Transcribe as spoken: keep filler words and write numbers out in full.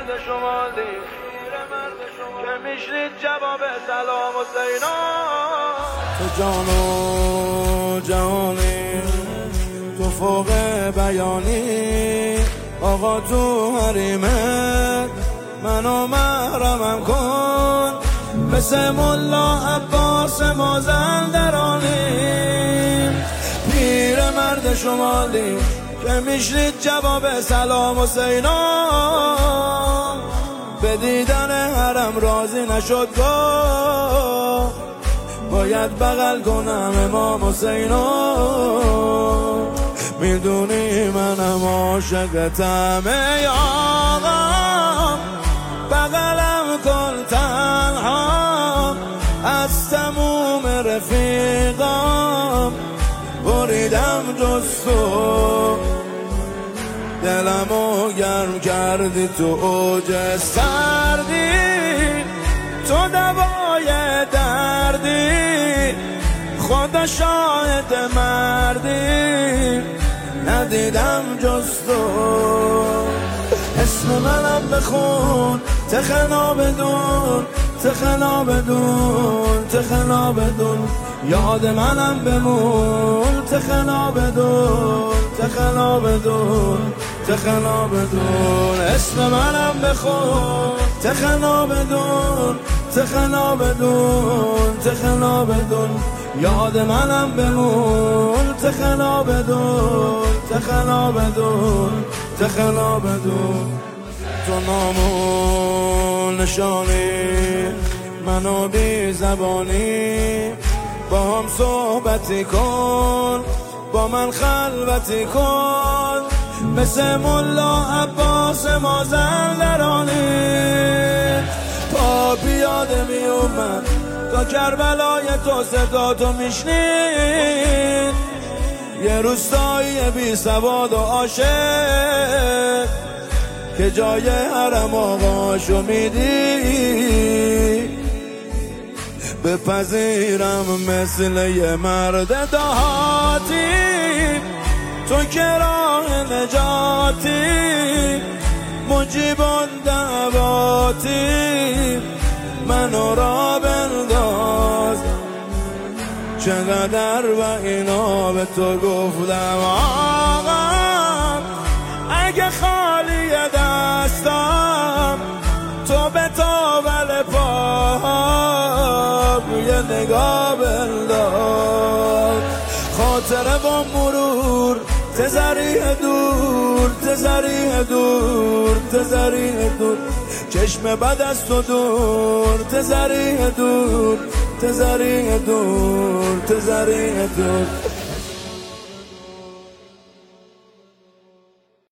مرد شمالی که میشنید جواب سلام حسینا. تو جان و جهانی، تو فوق بیانی، آقا تو حریمت منو محرمم کن. مثل ملا عباس مازندرانی، پیر مرد شمالی که میشنید جواب سلام حسینا. به دیدن حرم راضی نشد گفت باید بغل کنم امام حسینا. میدونی منم عاشقتم ای آقا، بغلم کن تنها از تموم رفیقام. بریدم جز تو دلمو گرم کردی، تو اوج سردی، تو دوای دردی، خدا شاهد مردی ندیدم جز تو. اسم منم بخون تخنا بدون، تخنا بدون، تخنا بدون، یاد منم بمون تخنا بدون، تخنا بدون، تخنا بدون. اسم منم بخون تخنا بدون، تخنا بدون، تخنا بدون، یاد منم بمون تخنا بدون، تخنا بدون، تخنا بدون. تو نامون نشانی منو بی زبانی، با هم صحبتی کن، با من خلوتی کن. مثل ملا عباس مازندرانی، پا پیاده می اومد تا کربلای تو صدا تو میشنید. یه روستایی بی سواد و عاشق که جای حرم آقاشو میدی. بپذیرم مثل یه مرد دهاتی، تو که راه نجاتی، مجیبان دعواتی، منو را بنداز. چقدر و اینا به تو گفتم آقا، اگه خالی دستم تو به تاول پام یه نگاه بنداز. خاطره با مرور تزریه دور، تزریه دور، تزریه دور، چشم بد از تو دور، تزریه دور، تزریه دور، تزریه دور.